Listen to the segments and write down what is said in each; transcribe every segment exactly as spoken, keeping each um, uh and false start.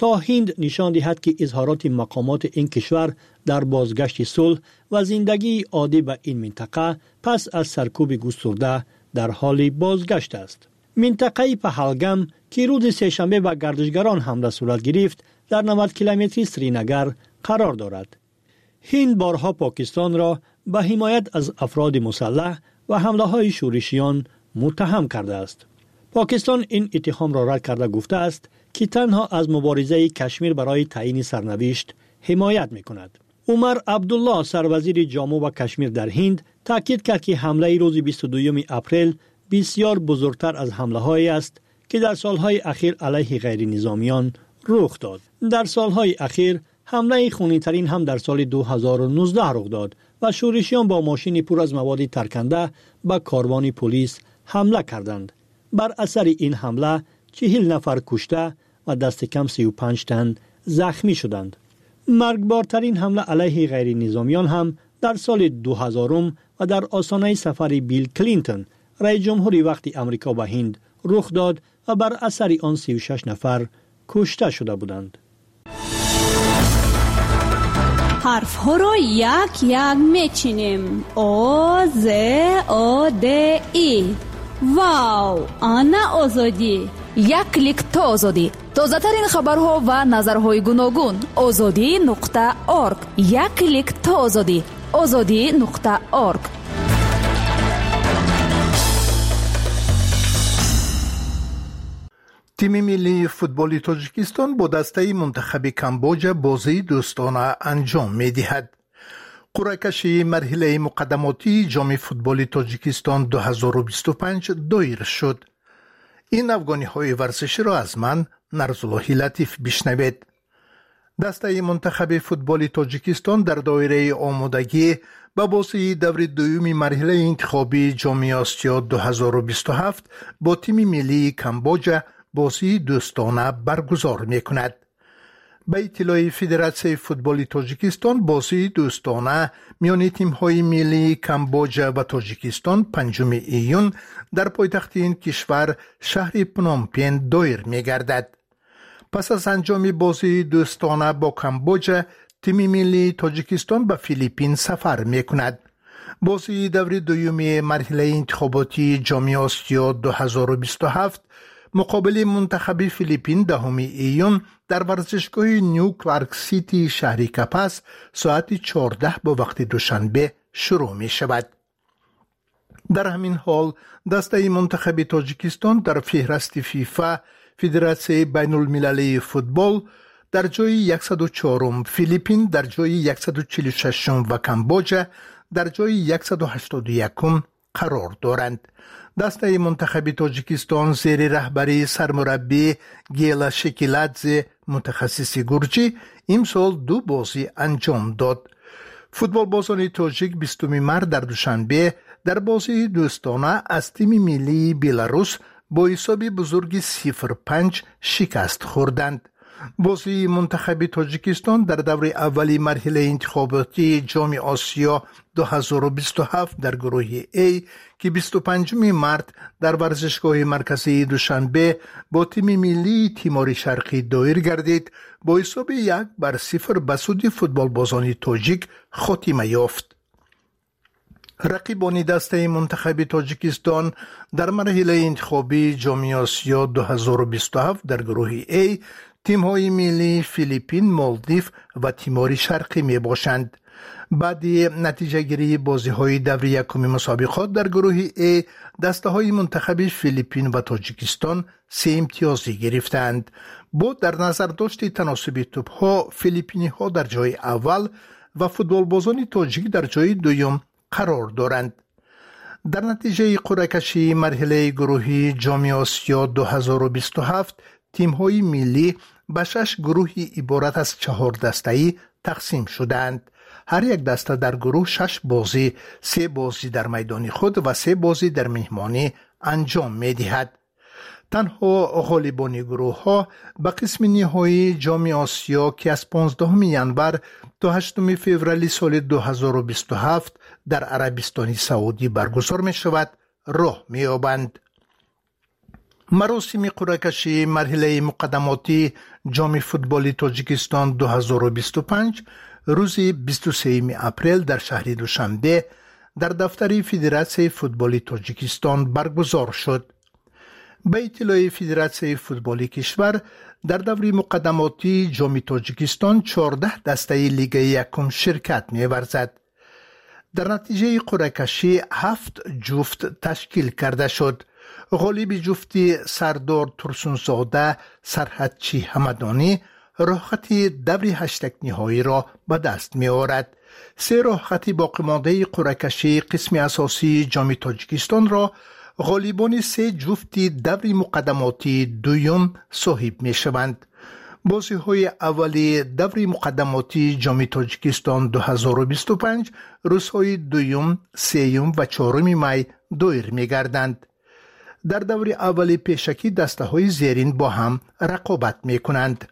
تا هند نشان دهد که اظهارات مقامات این کشور در بازگشت صلح و زندگی عادی به این منطقه پس از سرکوب گسترده در حال بازگشت است. منطقه پهلگام که روز سه‌شنبه به گردشگران حمله صورت گرفت در نود کیلومتری سرینگر قرار دارد. هند بارها پاکستان را به حمایت از افراد مسلح و حمله های شورشیان متهم کرده است. پاکستان این اتهام را رد کرده گفته است که تنها از مبارزه کشمیر برای تعیین سرنوشت حمایت می کند. عمر عبدالله سروزیر جامو و کشمیر در هند تاکید کرد که حمله روز بیست و دوم اپریل بسیار بزرگتر از حمله هایی است که در سالهای اخیر علیه غیر نظامیان رخ داد. در سالهای اخیر حمله خونین‌ترین هم در سال دو هزار و نوزده رخ داد و شورشیان با ماشین پر از مواد ترکنده به کاروان پلیس حمله کردند. بر اثر این حمله چهل نفر کشته و دست کم سی و پنج تن زخمی شدند. مرگبارترین حمله علیه غیر نظامیان هم در سال دو هزار و در آستانه سفر بیل کلینتون رئیس جمهوری وقت امریکا به هند رخ داد و بر اثر آن سی و شش نفر کشته شده بودند. حرف ها را یک یک میچینیم. او ز او د ای. واو، آنا آزادی. یک کلیک تا آزادی. تازه ترین خبرها و نظرهای گوناگون. آزادی نقطه اورگ. یک کلیک تا آزادی. آزادی نقطه اورگ. تیم ملی فوتبال تاجیکستان با دسته منتخب کامبوج بازی دوستانه انجام می‌دهد. قرعه کشی مرحله مقدماتی جام فوتبال تاجیکستان دو هزار و بیست و پنج دایر شد. این افغانی‌های ورزشی را از من نرزالله لطیف بشنوید. دسته منتخب فوتبال تاجیکستان در دایره آمادگی با بازی دور دوم مرحله انتخابی جام آسیا دو هزار و بیست و هفت با تیم ملی کامبوج بازی دوستانه برگزار می‌کند. به اطلاع فدراسیون فوتبال تاجیکستان بازی دوستانه میان تیم‌های ملی کامبوج و تاجیکستان پنجم ایون در پایتخت این کشور شهر پنومپن دایر می‌گردد. پس از انجام بازی دوستانه با کامبوج، تیم ملی تاجیکستان به فیلیپین سفر می‌کند. بازی دور دوم مرحله انتخاباتی جام آسیا دو هزار و بیست و هفت مقابل منتخب فیلیپین دهم ایون در ورزشگاه نیو کلارک سیتی شهر کپاس ساعت چهارده با وقت دوشنبه شروع می شود. در همین حال دسته منتخب تاجیکستان در فهرست فیفا فدراسیون بین المللی فوتبال در جای صد و چهار، فیلیپین در جای صد و چهل و شش و کامبوج در جای صد و هشتاد و یک قرار دارند. دسته منتخب تاجیکستان زیر رهبری سرمربی گیلا شکیلادزه متخصص گرجی امسال دو بازی انجام داد. فوتبال بازان تاجیک بیستم مارس در دوشنبه در بازی دوستانه از تیم ملی بلاروس با حساب بزرگ صفر پنج شکست خوردند. بازی منتخب تاجیکستان در دور اولی مرحله انتخاباتی جام آسیا دو هزار و بیست و هفت در گروه A که بیست و پنجم مارس در ورزشگاه مرکزی دوشنبه با تیم ملی تیمور شرقی دایر گردید با حساب یک بر صفر به سود فوتبال بازان تاجیک خاتمه یافت. رقیبان دسته منتخب تاجیکستان در مرحله انتخابی جام آسیا دو هزار و بیست و هفت در گروه A تیم‌های ملی فیلیپین، مالدیو و تیمور شرقی می باشند. بعد نتیجه گیری بازی‌های دور یکم مسابقات در گروه A دسته‌های منتخب فیلیپین و تاجیکستان سه امتیازی گرفتند. با در نظر داشت تناسب توپ‌ها فیلیپینی‌ها در جای اول و فوتبال بازان تاجیک در جای دوم قرار دارند. در نتیجه قرعه کشی مرحله گروهی جام آسیا دو هزار و بیست و هفت تیم‌های ملی به شش گروهی عبارت از چهار دسته‌ای تقسیم شدند. هر یک دسته در گروه شش بازی، سه بازی در میدان خود و سه بازی در مهمانی انجام می‌دهد. تنها غالبان گروه ها به قسم نهایی جام آسیا که از پانزدهم ژانویه تا هشتم فوریه سال دو هزار و بیست و هفت در عربستان سعودی برگزار می شود راه می یابند. مراسم قرعه‌کشی مرحله مقدماتی جام فوتبال تاجیکستان دو هزار و بیست و پنج روز بیست و سوم اپریل در شهر دوشنبه در دفتر فدراسیون فوتبال تاجیکستان برگزار شد. به اطلاع فدراسیون فوتبال کشور در دوره مقدماتی جام تاجیکستان چهارده دسته لیگ یکم شرکت می‌ورزد. در نتیجه قرعه‌کشی هفت جفت تشکیل کرده شد. غالب جفتی سردار ترسونزاده سرحدچی همدانی راحت دور هشتگ نهایی را به دست می آورد. سه راحت باقی مانده قرعه‌کشی قسم اساسی جام تاجیکستان را غالبان سه جفتی دور مقدماتی دویم صاحب می شوند. بازی های اولی دور مقدماتی جام تاجیکستان دو هزار و بیست و پنج روزهای دویم، سوم و چهارم می دایر می گردند. در دور اولی پیشکی دسته های زیرین با هم رقابت می کنند.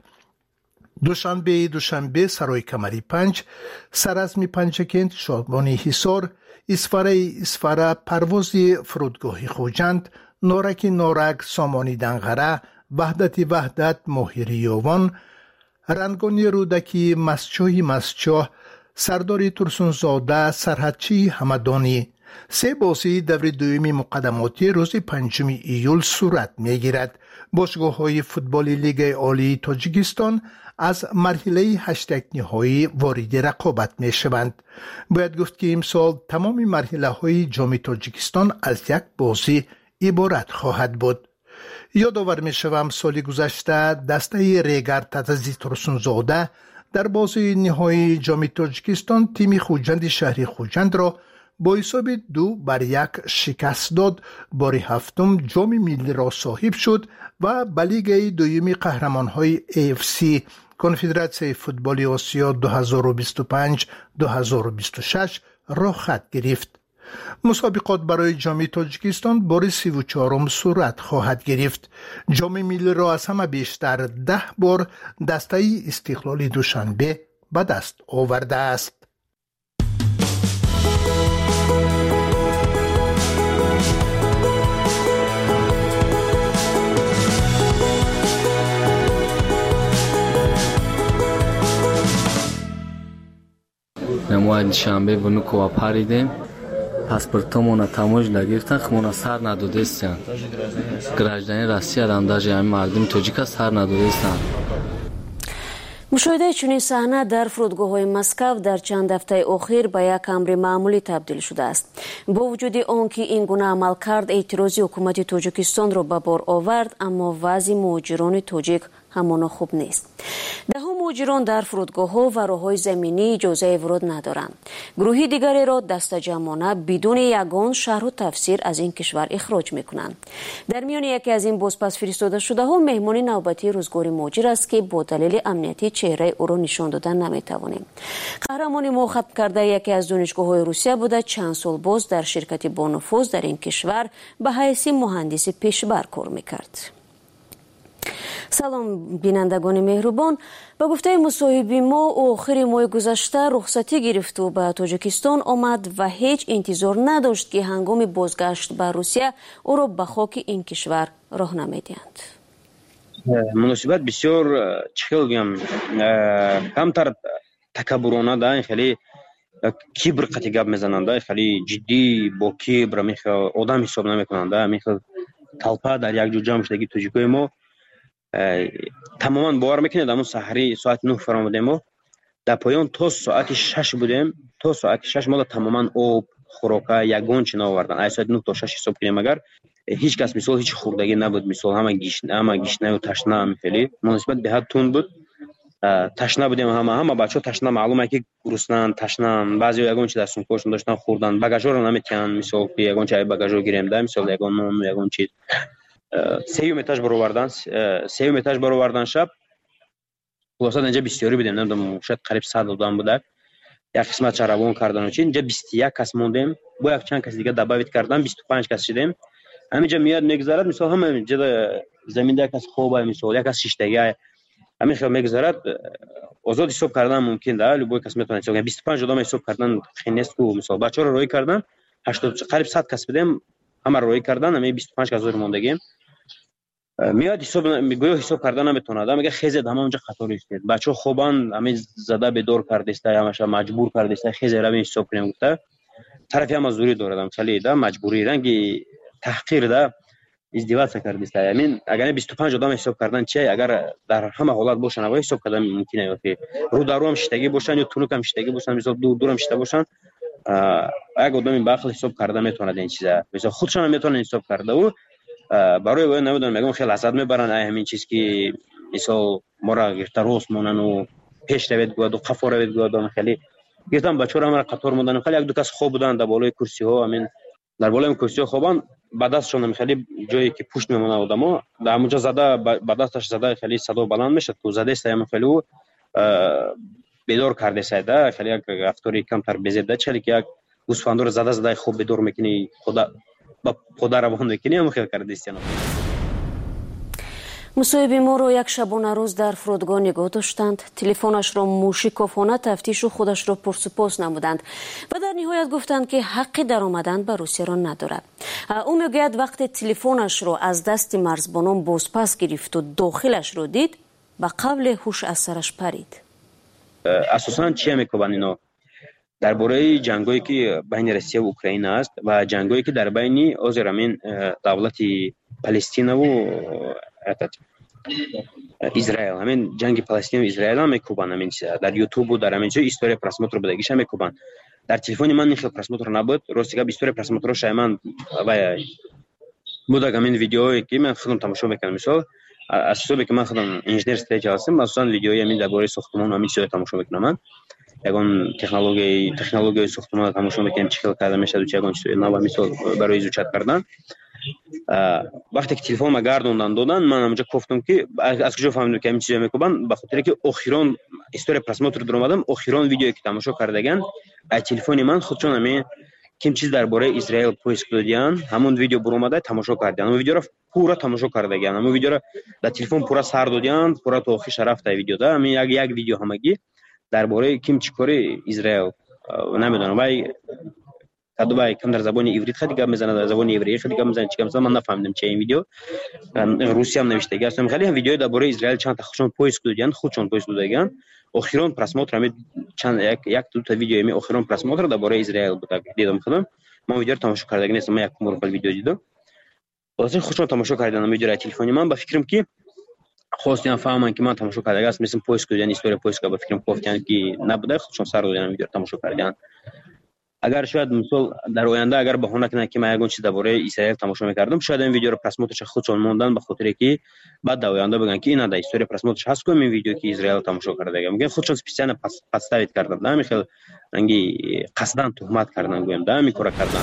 دوشنبه دوشنبه سرای کمری پنج، سرازمی پنجکند شادمانی حصار، اسفره اسفره پروازی فرودگاهی خوجند، نارک نارک سامانی دنغره، وحدت وحدت ماهری یوان، رنگانی رودکی مسچوی مسچاه، سرداری ترسونزاده سرحدچی همدانی. سه بازی دور دومی مقدماتی روز پنجم ایول صورت میگیرد. باشگاه های فوتبال لیگ عالی تاجیکستان از مرحله هشتگ نهایی وارد رقابت می شوند. باید گفت که امسال تمام مرحله های جام تاجیکستان از یک بازی عبارت خواهد بود. یادآور می شوم سال گذشته دسته ریگر تتزی ترسونزاده در بازی نهایی جام تاجیکستان تیم خوجند شهر خوجند را با حساب دو بر یک شکست داد. بار هفتم جام ملی را صاحب شد و به لیگ دوم قهرمان‌های ای اف سی کنفدراسیون فوتبال آسیا دو هزار و بیست و پنج دو هزار و بیست و شش را خط گرفت. مسابقات برای جام تاجیکستان بار سی و چهارم صورت خواهد گرفت. جام ملی را از همه بیشتر ده بار دسته استقلال دوشنبه به دست آورده است. ما شنبه ونوکو پریدیم پاسپورتمون تموج نگرفتن خمون سر ندادستن گراجدانی روسیه هم даже همین مردم تاجیک سر ندادستن. مشاهده چنین صحنه در فرودگاه‌های مسکو در چند هفته اخیر به یک امر معمولی تبدیل شده است. با وجود آنکه این گونه عملکرد اعتراضی حکومت تاجیکستان را به بار آورد، اما وضع مهاجران تاجیک همان خوب نیست. ده ها مهاجران در فرودگاه‌ها و راه‌های زمینی اجازه ورود ندارند. گروهی دیگری را دستجمعانه بدون یگان شرح و تفسیر از این کشور اخراج می‌کنند. در میان یکی از این بازپس فرستاده شده ها مهمان نوبتی روزگار مهاجر است که با دلیل امنیتی چهره او را نشان دادن نمی‌توانیم. قهرمان ما ختم کرده یکی از دانشگاه‌های روسیه بوده، چند سال باز در شرکت با نفوذ در این کشور به حیث مهندس پیشبر کار می‌کرد. سلام بینندگان مهربان، به گفته مصاحبی ما آخر ماه گذشته رخصتی گرفت و به تاجیکستان آمد و هیچ انتظار نداشت که هنگام بازگشت به روسیه او را به خاک این کشور راه نمیدهند. مناسبت بسیار چخیل بگم کمتر تکبرانه ده، خیلی کبر قطعی گپ میزنند، خیلی جدی با کبر میخواد آدم حساب نمیکنند. میخواد طلپه در یک جو جمع شدگی تاجیکای ما تماما باور میکنید همون سحری ساعت نه فرامودیم و در پایان تا ساعت شش بودیم. تا ساعت شش ما تماما آب خوراکه یگان چی نآوردن. از ساعت نه تا شش حساب کنیم اگر هیچ کس مثال هیچ خوردگی نبود، مثال همه گیشنه همه گیشنه و تشنه هم خیلی مناسبت به حد تند بود. تشنه بودیم همه همه بچه تشنه، معلومه که گرسنه‌اند، تشنه‌اند. بعضی یگان چی در سونکاشون داشتن خوردن، بagaژو رو نمیتونن مثال که یگان چای بagaژو گیریم ده، مثال یگان نون یگان چیز سیوم اتاج برآوردن سیوم اتاج برآوردن شب خلاصا اینجا بسیاری بودیم، نمیدونم شاید قریب صد آدم بوده. یک قسمت چراغون کردن و چی اینجا بیست و یک کس موندیم، با یک چند کس دیگه دعوت کردن بیست و پنج کس شدیم. همینجا میاد میگذرد مثلا همه اینجا زمین ده کس خوبه، مثلا یک کس شش تایی همین خیلی میگذرد آزاد حساب کردن ممکن ده، ولی با کس میتونه حساب بیست و پنج آدم حساب کردن خیلی نیست. کو مثلا بچه‌ها رو روی کردن هشتاد قریب صد کس بودیم، همه روی کردن، همه بیست و پنج کس زور موندگیم. میاد حساب میگه حساب کردن نمیتونه میگه خیزید همه اونجا خطر است بچه خوبان همین زده به دور کرده است همش مجبور کرده است خیزید رو حساب کنیم گفته طرفی هم مزدوری دارم خیلی ده مجبوری رنگی تحقیر ده ازدواج کرده است همین اگر بیست و پنج آدم حساب کردن چی اگر در همه حالت باشن و حساب کردن ممکنه که رو در رو هم شتگی باشن یا تونک هم شتگی باشن مثلا دور دور هم شته باشن اگه آدم با عقل حساب کرده میتونه این چیزا مثلا خودشون هم میتونن حساب کرده و برای وای نمیدونم میگم خیلی حسد میبرن ای همین چیز که مثلا ما را گرتاروس مونن و پیش روید گواد و قفا روید گواد خیلی گفتم بچه‌ها هم قطار موندن خیلی یک دو کس خوب بودن در بالای کرسی ها همین در بالای کرسی ها خوبان با دستشون خیلی جایی که پشت میمونه آدمو در اونجا زده با دستش زده خیلی صدا بلند میشه تو زده است هم خیلی بیدار کرده سایده خیلی یک رفتاری کمتر بزده چلی که یک گوسفند رو زده زده خوب بیدار میکنی خدا با خدا روان میکنی هم خیلی کرده است مصاحبه ما رو یک شبانه روز در فرودگاه نگاه داشتند. تلفنش را موشکافانه تفتیش و خودش را پرسپوس نمودند و در نهایت گفتند که حق در آمدن به روسیه را ندارد. او میگوید وقتی تلفنش را از دست مرزبانان بازپس گرفت و داخلش را دید به قبل هوش از سرش پرید. اساساً چی میگویند اینا درباره جنگایی که بین روسیه و اوکراین است و جنگایی که در بین آذربایجان دولت فلسطین و اسرائیل همین جنگ فلسطین و اسرائیل هم میکوبن همین در یوتیوب و در همین جای استوری پرسموتر بدگیش هم میکوبن در تلفن من نخل پرسموتر نبود راستی که استوری پرسموتر شایمان و بوده همین ویدیویی که من خودم تماشا میکنم مثلا از صبح که من خودم انجینر استریج هستم مثلا ویدیوی همین درباره ساختمان همین چیزا تماشا میکنم من یگان تکنولوژی تکنولوژی ساختمان تماشا میکنم چیکار کرده میشه و چیکار چیزا نو مثلا برای زوچت کردن وقتی که تلفن ما گردوندن دادن من اونجا گفتم که از کجا فهمیدم که همین چیزا میکوبن به خاطر که اخیران استوری پرسموتر در اومدم اخیران ویدیویی که تماشا کردگان از تلفن من خودشون همین کیم چیز درباره اسرائیل پوست دادن همون ویدیو بر اومده تماشا کردن اون ویدیو رو پورا تماشا کردگان همون ویدیو رو در تلفن پورا سر دادن پورا تو آخرش رفته ویدیو ده همین یک یک ویدیو همگی درباره کیم چیکاری اسرائیل نمیدونم وای کدوبای کم در زبان عبری خیلی گپ میزنه در زبان عبری خیلی گپ میزنه چیکار مثلا من نفهمیدم چه این ویدیو روسی هم نوشته گفتم خیلی هم ویدیو درباره اسرائیل چند تا خودشون پوست دادن خودشون پوست دادن اخیران پرسموتر هم چند یک یک دو تا ویدیو می اخیران پرسموتر درباره اسرائیل بود دیدم خودم من ویدیو رو تماشا کردم نیستم من یک مورفل ویدیو دیدم واسه خودشون تماشا کردن ویدیو را تلفنی من با فکرم که خواستم فهمم که من تماشا کردم است مثل پوست دادن استوری پوست که با فکرم گفتن که نبوده خودشون سر دادن ویدیو تماشا کردن اگر شاید مثلا در آینده اگر بهونه کنه که من یگان چیز درباره اسرائیل تماشا می‌کردم شاید این ویدیو رو پرسموتش خودشون موندن به خاطر که بعد در آینده بگن که این در استوری پرسموتش هست که این ویدیو که اسرائیل تماشا کرده میگن خودشون سپیسیان پس پستاویت کردن نه خیلی رنگی قصدن تهمت کردن گویم ده می کار کردن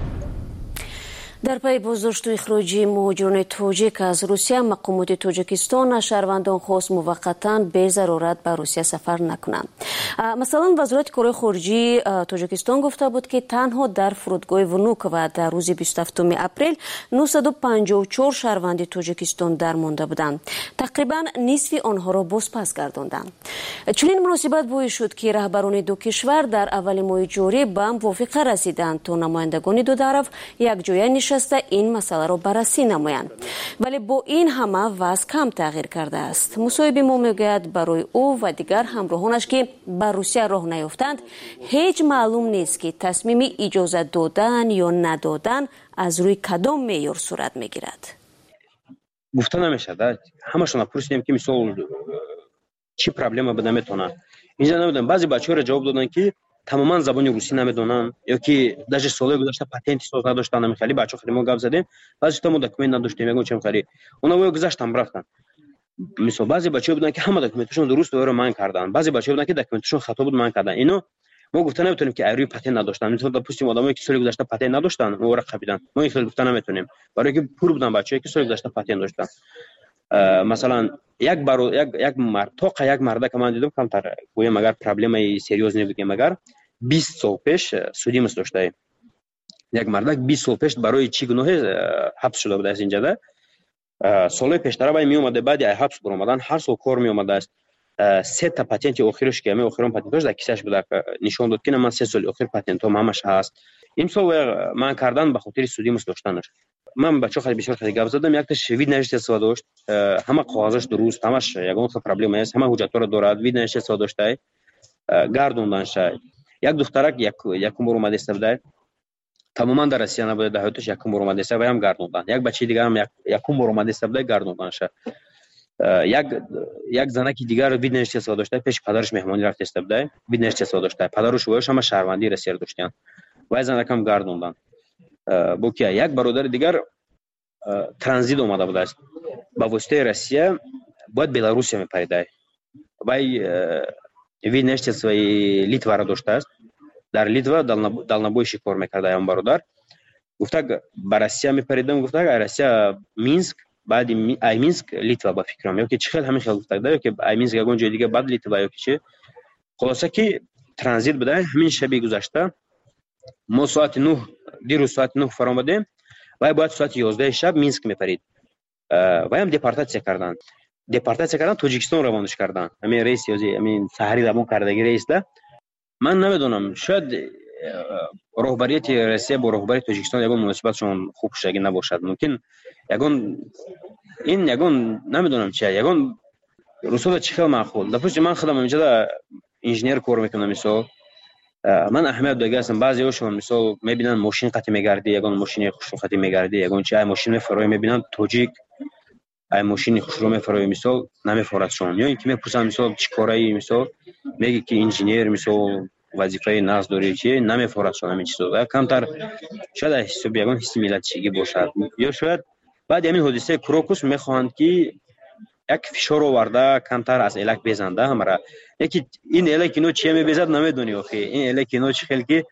در پی بازداشت و اخراج مهاجران تاجیک از روسیه مقامات تاجیکستان شهروندان خاص موقتا به ضرورت به روسیه سفر نکنند. مثلا وزارت کارهای خارجه تاجیکستان گفته بود که تنها در فرودگاه ونوک و در روز بیست و هفتم اپریل نهصد و پنجاه و چهار شهروند تاجیکستان درمانده بودند. تقریبا نصف آنها را بازپس گرداندند. چنین مناسبت باعث شد که رهبران دو کشور در اول ماه جاری به موافقه رسیدند تا نمایندگان دو طرف یک جای نشسته این مسئله را بررسی نمایند. ولی با این همه وضع کم تغییر کرده است. مصاحبه ما میگوید برای او و دیگر همراهانش که به روسیه راه نیافتند هیچ معلوم نیست که تصمیم اجازه دادن یا ندادن از روی کدام معیار صورت میگیرد. گفته نمیشه همشون پرسیدیم که مثلا چی پرابلم بده میتونه اینجا نمیدونم بعضی بچه‌ها را جواب دادن که تماما زبان روسی نمیدونن یا که داش سال گذشته پتانت ساز نداشتن نمیخلی بچه‌ها خیلی ما گپ زدیم بعضی تا ما دکمنت نداشتیم میگم چه خیلی اونا وای گذاشتم رفتن مثلا بعضی بچه‌ها بودن که همه دکمنتشون درست و من کردن بعضی بچه‌ها بودن که دکمنتشون خطا بود من کردن اینو ما گفتن نمیتونیم که ایروی پتانت نداشتن مثلا تا پوستیم آدمایی که سال گذشته پتانت نداشتن ما را قبیدن ما این خیلی گفتن نمیتونیم برای که پور بودن بچه‌ای که سال گذشته پتانت داشتن مثلا یک بار یک یک مرد تا یک مرد که من دیدم کمتر گویم اگر پرابلمی سریوز نبودیم اگر بیست سال پیش سودیمس داشته یک مردک بیست سال پیش برای چی گناه حبس شده بوده است اینجا ده سال پیشتر باید می اومده بعد از حبس بر اومدن هر سال کار می اومده است سه تا پتانت اخیرش که می اخیرم پتانتش در کیسهش بوده نشون داد که من سه سال اخیر پتانتم همش هست имсол ман кардан ба хотири судӣ мус доштанаш. Ман бачаҳо хеле бисёр хеле гап задам. Якташ вид навиштества дошт, ҳама қоғазаш дуруст, ҳамаш ягон хел проблема нест, ҳама ҳуҷҷатҳоро дорад, вид навиштества доштай, гардонданша. Як духтарак якум бор омадеста будай, тамоман дар Россия набуде, дар ҳаёташ якум бор омадеста, ваям гардондан. Як бачаи дигарам якум бор омадеста будай, гардонданша. як як занаки дигар вид навиштества доштай, пеши падараш меҳмонӣ рафтеста будай, вид навиштества доштай. Падаруш вояш ҳама шаҳрвандии Россияро доштаян. Вай занакам гардондан. Бо ки як бародари дигар транзит омада будааст. Ба воситаи Россия бояд Беларусия мепаридай. Вай вид навиштествои Литваро доштааст. Дар Литва далнабойши кор мекарда ям бародар. Гуфта ба Россия мепаридам, гуфта ай Россия Минск, баъди ай Минск Литва ба фикрам, ёки чӣ хел ҳамин хел гуфта да, ёки ай Минск ягон ҷои дига баъд Литва ёки чӣ. Хулоса ки транзит буда. Ҳамин шаби гузашта мо соати нӯҳ дирӯз соати нӯҳ фаромадем, вай бояд соати ёздаҳи шаб Минск мепарид. Ваям депортатсия кардан. Депортатсия кардан, Тоҷикистон равонаш кардан. Ҳамин рейс ёзи ҳамин саҳари равон кардаги рейсда. Ман намедонам, шояд роҳбарияти Россия бо роҳбари Тоҷикистон ягон муносибатшон хуб шудаги набошад. Мумкин ягон ин ягон намедонам чия, ягон русода чӣ хел маъқул. Допустим, ман худам инҷода инженер кор мекунам, мисол ман аҳамият дода ҳастам. Баъзеҳошон мисол мебинанд мошин қатъи мегарди, ягон мошини хушрӯ қатъи мегарди, ягон чи ай мошин мефароӣ, мебинанд тоҷик ай мошини хушрӯ мефароӣ, мисол намефорадшон. Ё ин ки мепурсанд мисол чӣ кораи, мисол меги ки инженер, мисол вазифаи нағз дорӣ, чи намефорадшон ҳамин чизо. Камтар шояд аз ҳисоби ягон ҳисси миллатчигӣ бошад. Ё шояд баъди ҳамин ҳодисаи Крокус мехоҳанд ки як фишор оварда камтар аз элак безанда ҳамара. Яки ин элак кино чия мебезад намедонӣ охи. Ин элак кино чӣ хел ки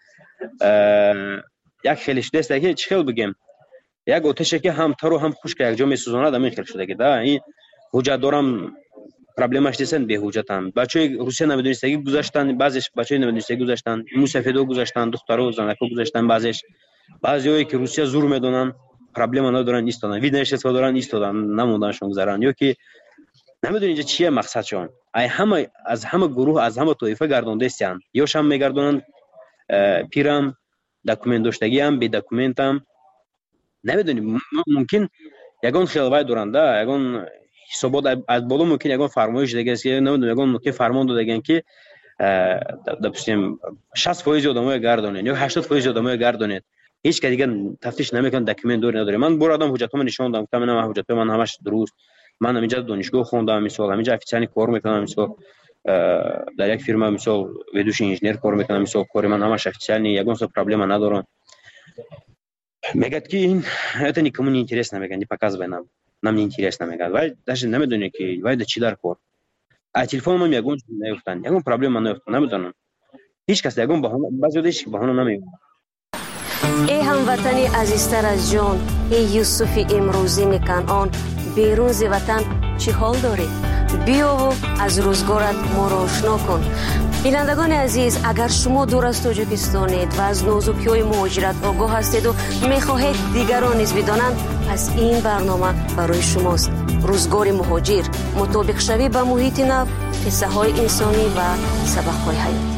як хеле шудааст ки чӣ хел бигем. Як отеше ки ҳам тару ҳам хушка якҷо месӯзонад, ҳамин хел шудаги да. Ин ҳуҷҷат дорам, проблемаш дестан беҳуҷҷатам. Бачаҳои Русия намедонистагӣ гузаштан, баъзеш бачаҳои намедонистагӣ гузаштан, мусафедо гузаштан, духтаро занако гузаштан, баъзеш баъзеҳое ки Русия зур медонанд, проблема надоранд, истодан, вид навиштества доранд, истодан, намонданшон гузаранд. Ё ки намедонӣ инҷа чия мақсадшон. Ай ҳама аз ҳама гурӯҳ, аз ҳама тоифа гардондестиянд. Ёшам мегардонанд, пирам, документ доштагиам, бедокументам. Намедонӣ, мумкин ягон хел вай доранд да, ягон ҳисобот аз боло мумкин ягон фармоиш дагест, ки намедонам, ягон мумкин фармон додаган ки допустим шаст фоизи одамоя гардонед ё ҳаштод фоизи одамоя гардонед. Ҳеҷ кас дигар тафтиш намекунад, документ дори надори. Ман бор одам ҳуҷҷатҳомо нишон дадам, гуфтам ина ҳуҷҷатҳои ман ҳамаш дуруст. Ман ҳаминҷа донишгоҳ хондам, мисол ҳаминҷа официалӣ кор мекунам, мисол дар як фирма мисол ведущий инженер кор мекунам, мисол кори ман ҳамаш официалӣ, ягон со проблема надорам. Мегӯяд ки ин это никому не интересно, мегӯяд не показывай нам, нам не интересно, мегӯяд. Вай даже намедонӣ ки вай да чӣ дар кор. А телефон ман ягон чиз наёфтанд, ягон проблема наёфтанд, намедонам. Ҳеҷ кас ягон баҳона, баъзеҳо ҳеҷ баҳона намеёбад. ای هموطنی عزیزتر از جان، ای یوسف امروزین کنعان، بیرون ز وطن چی حال داری؟ بیا و از روزگارت ما را آشنا کن. بینندگان عزیز، اگر شما دور از تاجیکستانید و از نازکی‌های مهاجرت آگاه هستید و می‌خواهید دیگران نیز بدانند، پس این برنامه برای شماست. روزگار مهاجر، مطابق شوی با محیط نو، قصه‌های انسانی و سبق‌های حیاتی.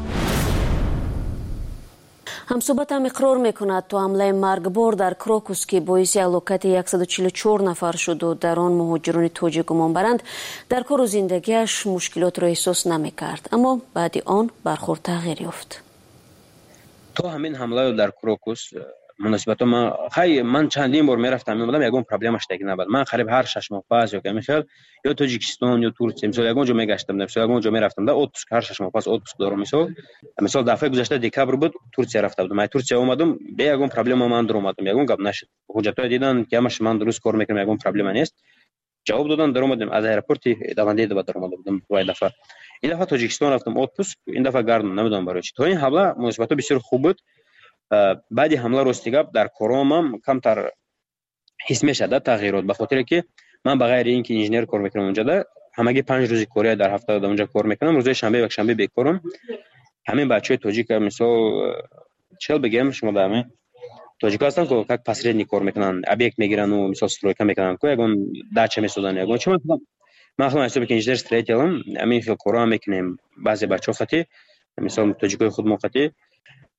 ҳамсӯҳбатам иқрор мекунад то ҳамлаи маргбор дар Крокус ки боиси ҳалокати яксаду чилу чор нафар шуду дар он муҳоҷирони тоҷик гумонбаранд, дар кору зиндагиаш мушкилотро эҳсос намекард, аммо баъди он бархурд тағйир ёфт. То ҳамин ҳамларо дар Крокус муносибатҳо ман хай ман чандин бор мерафтам, меомадам, ягон проблема шудаги набуд. Ман қариб ҳар шаш моҳ пас ё ҳамин хел ё Тоҷикистон ё Турсия мисол ягон ҷо мегаштам, мисол ягон ҷо мерафтам да отпуск, ҳар шаш моҳ пас отпуск дорам. Мисол мисол дафъаи гузашта декабр буд, Турсия рафта будам. Ай Турсия омадам, бе ягон проблема ман даромадам, ягон гап нашуд. Ҳуҷҷатҳои дидан ки ҳамаш ман дуруст кор мекунам, ягон проблема нест. Ҷавоб додан даромадам, аз аэропорти Давандедаба даромада будам вай дафъа. Ин дафъа Тоҷикистон рафтам отпуск, ин дафъа гардон намедонам барои чӣ. То ин ҳамла муносибатҳо бисёр хуб буд. баъди ҳамла рости гап дар коромам камтар ҳис мешуда тағйирот, ба хотире ки ман ба ғайри ин ки инженер кор мекунам онҷада, ҳамаги панҷ рӯзи кория дар ҳафта дар онҷа кор мекунам. Рӯзои шанбе ва якшанбе бекорам. ҳамин бачаҳои тоҷика мисол чел бигем шумо дар ҳамин тоҷика ҳастанд ки как посредник кор мекунанд, объект мегиранд, мисол стройка мекунанд, ко ягон дача месозанд, ягон чӣ ман ман худам ҳисоби ки инженер строителам, ҳамин хел корам мекунем. Баъзе бачаҳо хати мисол тоҷикои худмон хати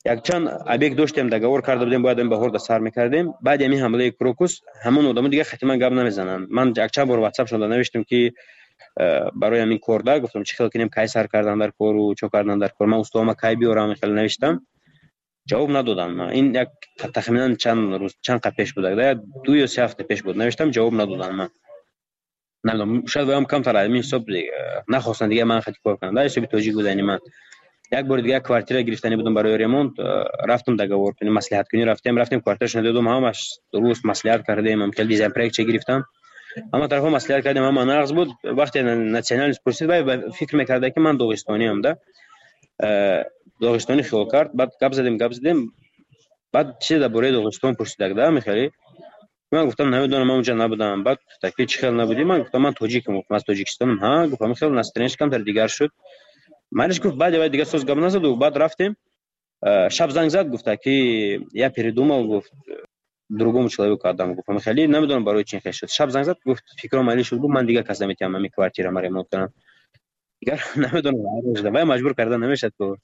якчанд объект доштем, договор карда будем, бояд баҳор да сар мекардем. Баъд ами ҳамлаи Крокус ҳамон одамон дига хатиман гап намезананд. Ман якчанд бор WhatsApp шуда навиштам ки барои ҳамин корда гуфтам чӣ хел кинем, кай сар кардан дар кору чо кардан дар кор, ман устома кай биёрам, хел навиштам. ҷавоб надоданд. Ин як тахминан чанд рӯз чанд қад пеш буд, я ду ё се ҳафта пеш буд, навиштам, ҷавоб надоданд. Ман намедонам, шояд воям камтар ами ҳисоб нахостанд дига ман хати кор кунам. Дар ҳисоби тоҷик буд. Ани ман як бор дига квартира гирифтани будам барои ремонт, рафтам договор кунем, маслиҳаткунӣ рафтем, рафтем квартирашон додум, ҳамаш дуруст маслиҳат кардем, ҳам хел дизайн проект че гирифтам. Ҳама тарафа маслиҳат кардем, ҳама нағз буд. Вақте националист пурсид, вай фикр мекарда ки ман доғистониам да. Доғистони хиёл кард, баъд гап задем, гап задем. Баъд чизе дар бораи Доғистон пурсидак да, Михаил. Ман гуфтам намедонам, ман унҷа набудам. Баъд таки чӣ хел набудӣ? Ман гуфтам ман тоҷикам, гуфтам аз Тоҷикистонам. Ҳа, гуфтам Михаил, настроениеш камтар дигар шуд. Малиш гуфт, баъд вай дига соз гап назаду, баъд рафтем. Шаб занг зад, гуфта ки я передумал, гуфт другому человеку отдам. Гуфтам Михаил, намедонам барои чӣ хел шуд. Шаб занг зад, гуфт фикрам майли шуд, гуфт ман дига кас наметавонам ҳамин квартирама ремонт кунам. Дигар намедонам, вай маҷбур карда намешад ки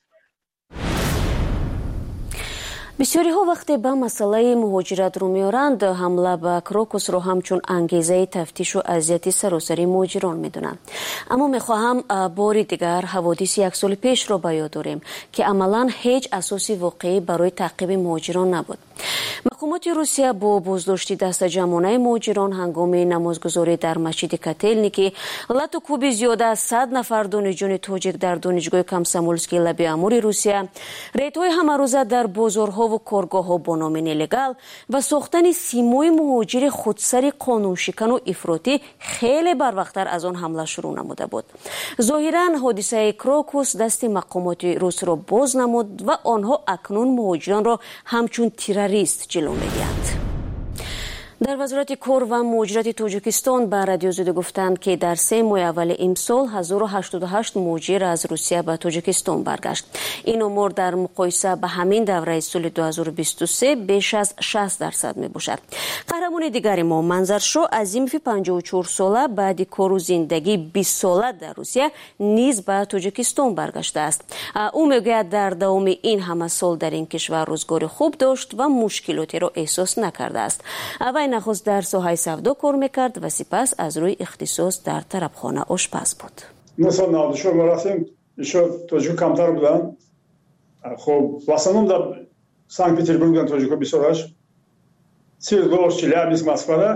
бисёриҳо вақте ба масъалаи муҳоҷират рӯ меоранд, ҳамла ба Крокусро ҳамчун ангезаи тафтишу азияти саросари муҳоҷирон медонанд. Аммо мехоҳам бори дигар ҳаводиси як соли пешро ба ёд орем, ки амалан ҳеҷ асоси воқеӣ барои таъқиби муҳоҷирон набуд. мақомоти Русия бо боздошти дастаҷамонаи муҳоҷирон ҳангоми намозгузорӣ дар масҷиди Котельники лату кӯби зиёда аз сад нафар донишҷӯёни тоҷик дар донишгоҳи Комсомольскии лаби амури Русия, рейдҳои ҳамарӯза дар бозорҳо ва коргоҳҳо бо номи нелегал ва сохтани симои муҳоҷири худсари қонуншикану ифротӣ хеле барвақттар аз он ҳамла шурӯъ намуда буд. зоҳиран ҳодисаи Крокус дасти мақомоти русро боз намуд ва онҳо акнун муҳоҷиронро ҳамчун террорист ҷило медиҳанд. дар вазорати кор ва муҳоҷирати Тоҷикистон ба радио зуде гуфтанд, ки дар се моҳи аввали имсол ҳазору ҳаштоду ҳашт муҳоҷир аз Русия ба Тоҷикистон баргашт. ин омор дар муқоиса ба ҳамин давраи соли ду ҳазору бисту се беш аз шаст дарсад мебошад. қаҳрамони дигари мо Манзаршо Азимови панҷоҳу чор сола баъди кору зиндагии бист сола дар Русия низ ба Тоҷикистон баргаштааст. ӯ мегӯяд дар давоми ин ҳама сол дар ин кишвар рӯзгори хуб дошт ва мушкилотеро эҳсос накардааст. вай нахост дар соҳаи савдо кор мекард ва сипас аз рӯи ихтисос дар тарабхона ошпаз буд. Нусол навду шо мо рафтем, ишо тоҷику камтар буданд. Хоб в основном дар Санкт-Петербург буданд тоҷику бисёраш. Свердловск, Челябинск, Москвада.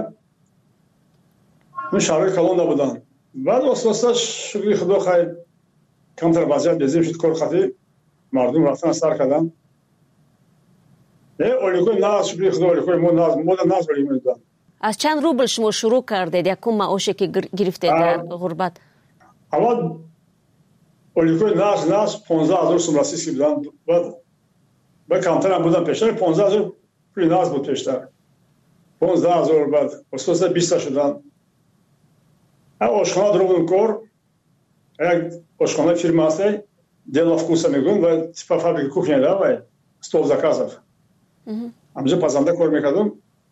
Ну шаҳрҳои калон набуданд. Баъд оста-оста шукри Худо хайр камтар вазъият безеб шуд, кор хати мардум рафтан сар карданд. оликои нағз шукри Худо, оликои мо нағз, мо дар нағз барим медоданд. аз чанд рубл шумо шурӯъ кардед якум маоше ки гирифтед дар ғурбат? аввал оликои нағз нағз понздаҳ ҳазор сум российский буданд. баъд ба камтарам буданд пештар, понздаҳ ҳазор пули нағз буд пештар. понздаҳ ҳазор баъд оста-оста биста шуданд. ошхона дорувдем кор, як ошхонаи фирма ҳасте, Дело вкуса мегӯянд, ва типа фабрика кухня да, ва стол заказов. ҳамҷо пазанда кор мекардам.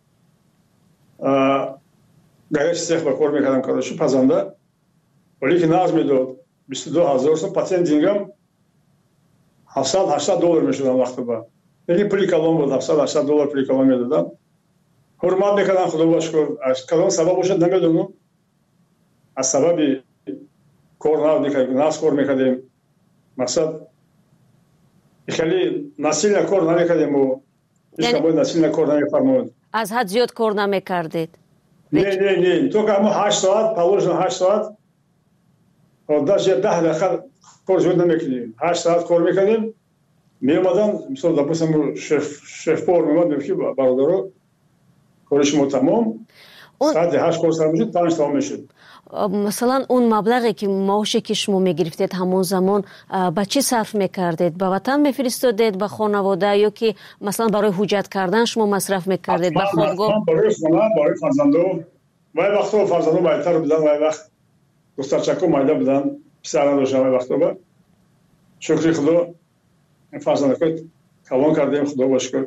горячий цех ба кор мекардам, кардашо пазанда. оле ки нағз медод бисту ду ҳазор сум, патент дингам ҳафтсад ҳаштад доллар мешудам вақти ба. Лекин пули калон буд, ҳафтсад ҳаштад доллар пули калон медодам. ҳурмат мекардам, Худо ба шукр. Аз кадом сабаб бошад намедонам. аз сабаби кор нағз кор мекардем. мақсад хеле насилна кор намекардем. насилна кор намефармоянд. аз ҳад зиёд кор намекардед? не не не только ҳама ҳашт соат, положено ҳашт соат, даже даҳ дақиқа кор зиёд намекардем. ҳашт соат кор мекардем. меомаданд, мисол допустим шеф-повар меомад, мегӯфт бародаро кори шумо тамом, соати ҳашт кор сар мешуд, панҷ тамом мешуд. масалан он маблағе ки маоше ки шумо мегирифтед ҳамон замон ба чӣ сарф мекардед? ба ватан мефиристодед, ба хонавода, ё ки масалан барои ҳуҷҷат кардан шумо масраф мекардед, ба хобгоҳ? барои хона, барои фарзандо. вай вақтҳо фарзандо майтар буданд, вай вақт духтарчако майда буданд, писар надоштанд. вай вақтҳо ба шукри Худо фарзандако калон кардем, Худо ба шукр.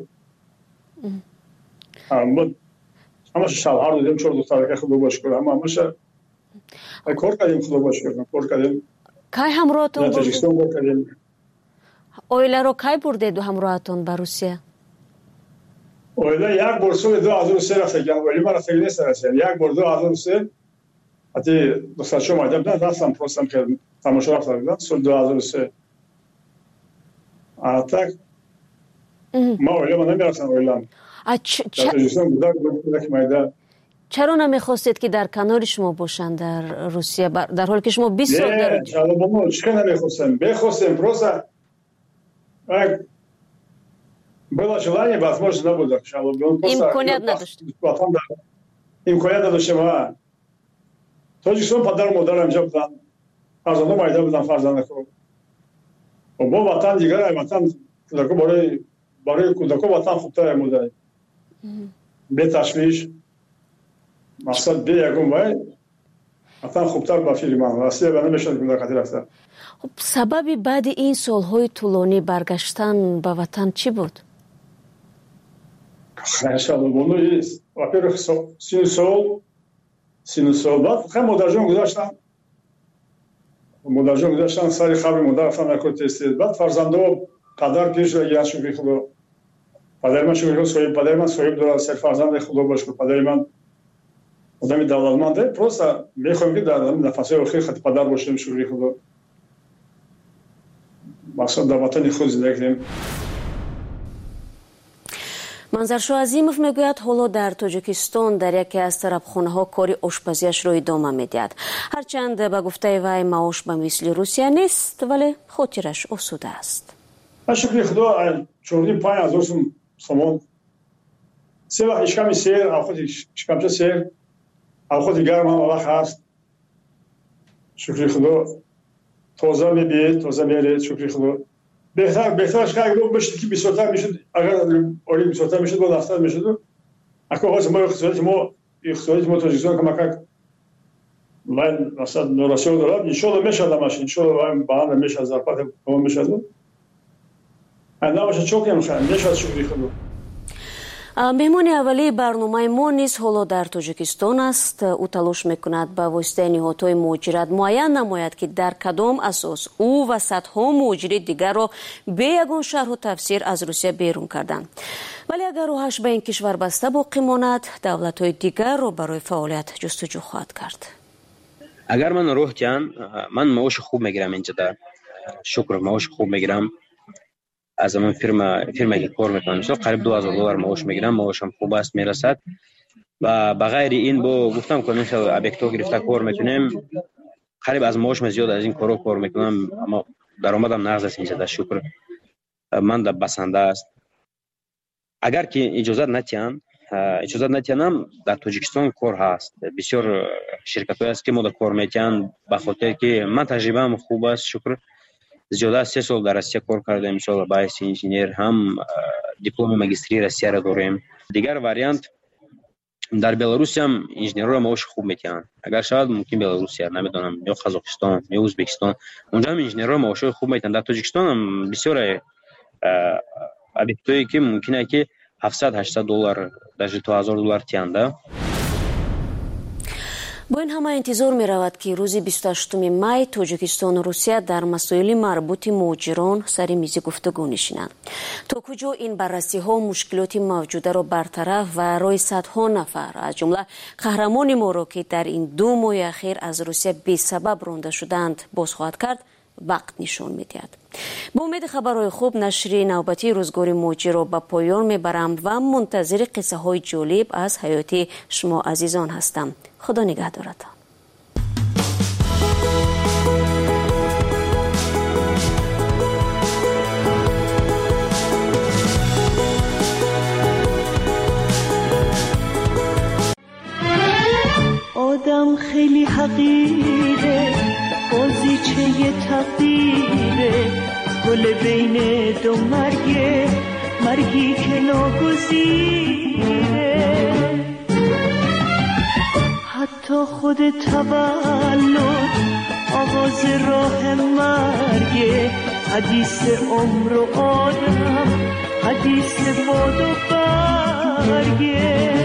ҳамаша шавҳар додем, чор духтарака, Худо ба шукр. ҳамаша кор кардем, Худо ба шукр. кор кардем. кай ҳамроҳтон Тоҷикистон кор кардем. اویله رو کی بردید همراهتون به روسیه؟ اویله یک بار سال دو هزار و سه رفتم، ولی من رفتم نیست رفتم. یک بار دو هزار و سه حتی دخترشو مایدم نه رفتم پرستم که تماشا رفتم سال دو هزار و سه. آتاک ما اویله من نمیرفتم اویله. چرا نمیخواستید که در کنار شما باشند در روسیه در حالی که شما بیست سال در نه چرا بابا چرا نمیخواستم بخواستم просто было желание возможно نبود امکانیت نداشت امکانیت نداشتم. تاجیکستان پدر و مادرم اینجا بودن، فرزندان مایده بودن، فرزندکو و با وطن دیگر وطن کودکو برای برای کودکو وطن خوبتر بوده به تشویش مقصد به یکم وای وطن خوبتر با فیلمان واسه بنا میشد کودک خاطر رفته. خب سبب بعد این سالهای طولانی برگشتن به وطن چی بود؟ انشالله بونو است во-первых سینوسول سینوسول بعد خیلی مادرجان گذاشتم مادرجان گذاشتم سر خبر مادر رفتم نکرد تست بعد فرزندو پدر پیش رو گیرش شکری خدا پدر من شکری خدا سوی پدر من سوی داره سر فرزند خدا باشه پدر من آدمی دولتمنده просто میخوایم که در نفسه آخر خط پدر باشیم شکری خدا مقصد در وطن خود زندگی کنیم. منظرشو عظیمов میگوید حالا در تاجیکستان در یکی از طرفخانه‌ها کاری آشپزیش رو ادامه میدهد. هرچند به گفته وی معاش به مثل روسیه نیست ولی خاطرش آسوده است. شکر خدا چوردیم پنج هزار سوم سامان سه وقت اشکم سیر خود اشکم سیر خود گرم هم وقت هست. شکر خدا تازه میبید تازه میرید. شکر خدا بهتر بهترش که اگر بشه که بیشتر میشد اگر اولی بیشتر میشد با دفتر میشد اگه خواست ما اقتصادی ما اقتصادی ما تاجیکستان کمک من مثلا نوراسیون دارم ان شاء الله میشه دامش ان شاء الله با هم میشه زرپات ما میشه انا باشه چوک میشه میشه شکر خدا. مهمانی اولی برنامه ما نیز حالا در تاجیکستان است. او تلاش میکند با واسطه نهادهای مهاجرت معین نماید که در کدام اساس او و صدها مهاجر دیگر را به یگان شرح و تفسیر از روسیه بیرون کردند. ولی اگر راهش به این کشور بسته باقی ماند دولت‌های دیگر را برای فعالیت جستجو خواهد کرد. اگر من روح جان من معاش خوب میگیرم اینجا در شکر معاش خوب میگیرم از همون فرما فرما که کار میکنم مثلا قریب دو هزار دلار معاش میگیرم معاشم خوب است میرسد و بغیر این با گفتم که مثلا ابیکتو گرفته کار میکنیم قریب از معاشم زیاد از این کارو کار میکنم اما درآمدم نقص است اینجا در شکر من در بسنده است. اگر که اجازه نتیان اجازه نتیانم در تاجیکستان کار هست بسیار شرکت‌های است که ما در کار میکنن به خاطر که من تجربه‌ام خوب است شکر زیاده از سه سال در روسیه کار کردم مثلا باعث انجینیر هم دیپلم ماجستری روسیه را داریم. دیگر واریانت در بلاروس هم انجینرها معاش خوب میکنن اگر شاید ممکن بلاروسیا نمیدونم یا قزاقستان یا ازبکستان اونجا هم انجینرها معاش خوب میکنن. در تاجیکستان هم بسیار ابیکتویی که ممکنه که هفتصد هشتصد دلار در دو هزار دلار تیانده. با این همه انتظار می رود که روز بیست و هشتم می تاجیکستان و روسیه در مسائل مربوط مهاجران سر میز گفتگو نشینند. تا کجا این بررسی ها مشکلات موجوده را برطرف و رای صدها نفر از جمله قهرمان ما را که در این دو ماه اخیر از روسیه بی سبب رانده شدند باز خواهد کرد وقت نشان می‌دهد. با امید خبرهای خوب نشر نوبتی روزگار مهاجر را به پایان میبرم و منتظر قصه های جالب از حیات شما عزیزان هستم. خدا نگهدارتان. آدم خیلی حقیره بازیچه تقدیره گل بین دو مرگه مرگی که ناگزیره حتی خود تولد آغاز راه مرگه حدیث عمر و آدم حدیث باد و برگه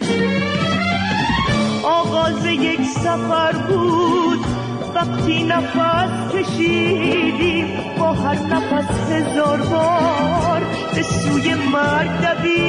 آغاز یک سفر بود وقتی نفس کشیدیم با هر نفس پس هزار بار به سوی مرگ دوید